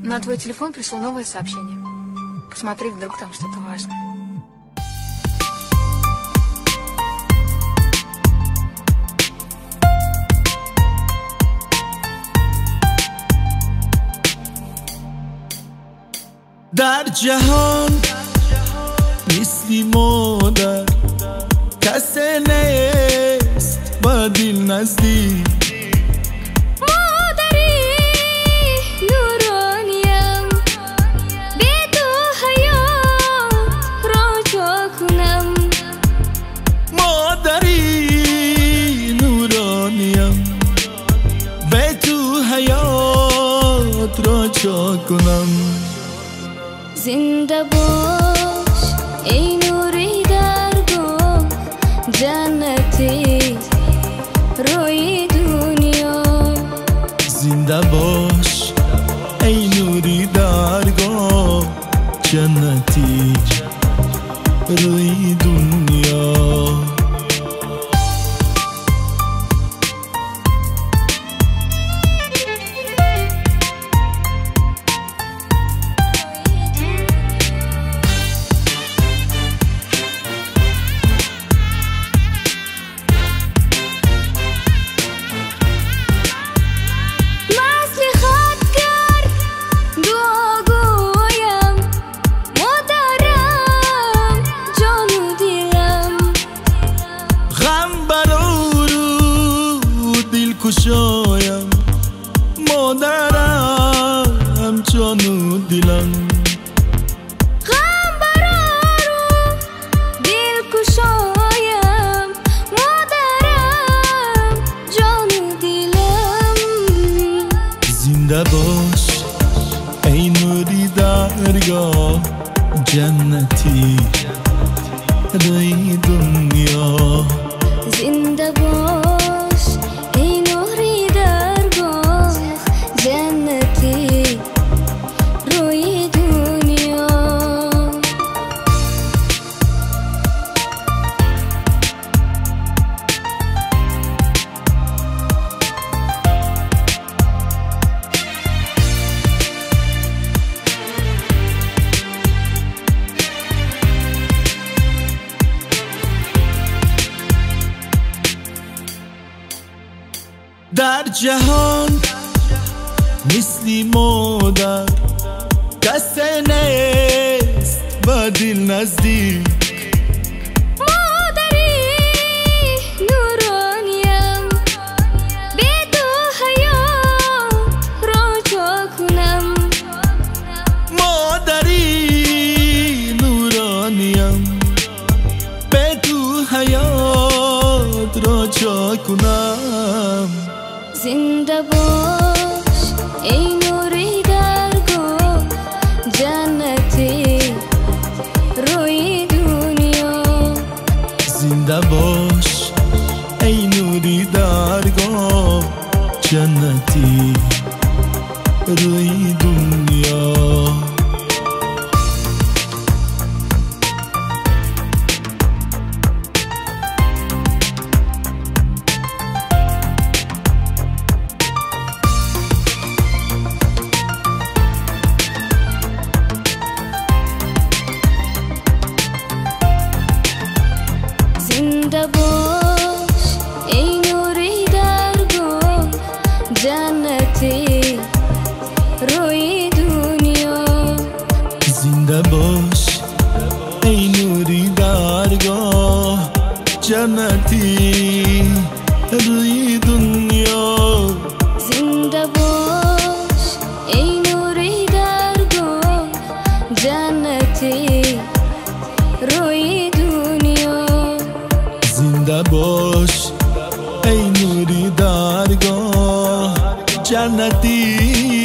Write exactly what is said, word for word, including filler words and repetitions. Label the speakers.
Speaker 1: На твой телефон пришло новое сообщение. Посмотри, вдруг там что-то важное.
Speaker 2: در جهان مثلی مادر کسی نیست با دل نزدیک
Speaker 3: مادری نورانیم به تو حیات را جا کنم
Speaker 2: مادری نورانیم به تو حیات را جا کنم
Speaker 3: زنده باش ای نوری درگاه جنتی روی دنیا
Speaker 2: زنده باش ای نوری درگاه جنتی روی دنیا کشایم مادرم جانو دلم
Speaker 3: غم برارو دل کشایم مادرم جانو دلم
Speaker 2: زنده باش ای نوری درگاه جنتی روی دنیا
Speaker 3: زنده باش جنتی روی دنیا
Speaker 2: در جهان مثلی مادر کسی نیست با دل نزدیک
Speaker 3: مادری نورانیم به تو حیات را جا کنم
Speaker 2: مادری نورانیم به تو حیات را جا کنم
Speaker 3: زنده باش ای نوری درگاه جنتی روی دنیا
Speaker 2: زنده باش ای نوری درگاه جنتی روی دنیا
Speaker 3: زنده باش ای نوری درگاه جنتی روی دنیا
Speaker 2: زنده باش ای نوری درگاه جنتی روی دنیا
Speaker 3: زنده باش ای نوری درگاه جنتی روی دنیا
Speaker 2: زنده باش ای نوری درگاه جنتی